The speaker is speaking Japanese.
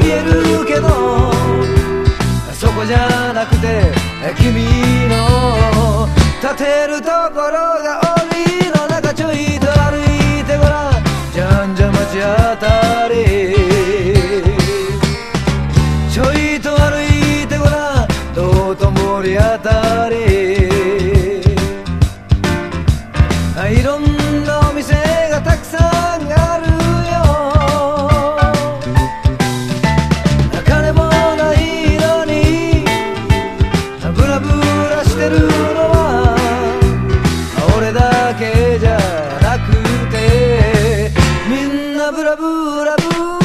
見えるけどそこじゃなくて君の立てるところが檻の中ちょいと歩いてごらんじゃんじゃ街あたりちょいと歩いてごらん道頓堀あたりいろんなお店がたくさんあるよ金もないのにブラブラしてるのは俺だけじゃなくてみんなブラブラブ